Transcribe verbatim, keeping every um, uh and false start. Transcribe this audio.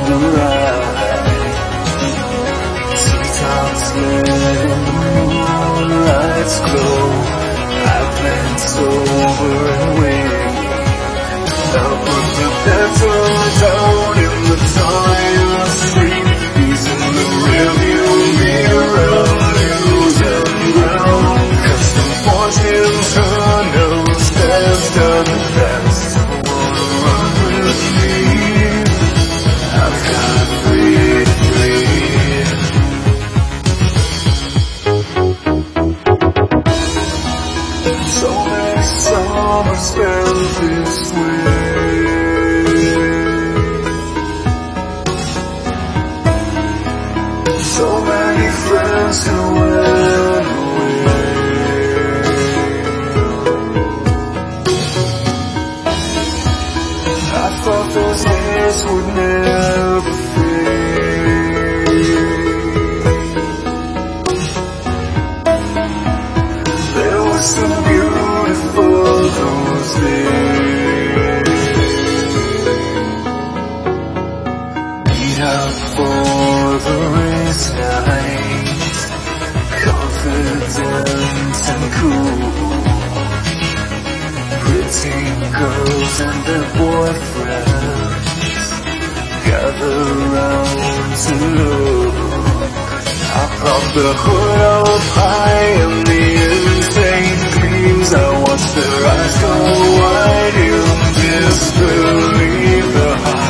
the ride. Treetops lit in the moonlight's glow. I glance over and wait. I'll put the pencil down in the tire street. He's in the rearview mirror, losing ground. Custom fortune tunnels, faster than fast. Run with me, I've got free to flee. So many summers spent this way. So many friends who went away. I thought those days would never fade. There was some beautiful those days. Meet up for the race night, confident and cool. Pretty girls and their boyfriends gather round to look. I pop the hood up high and the insane gleams. I watch their eyes go wide in disbelief. The high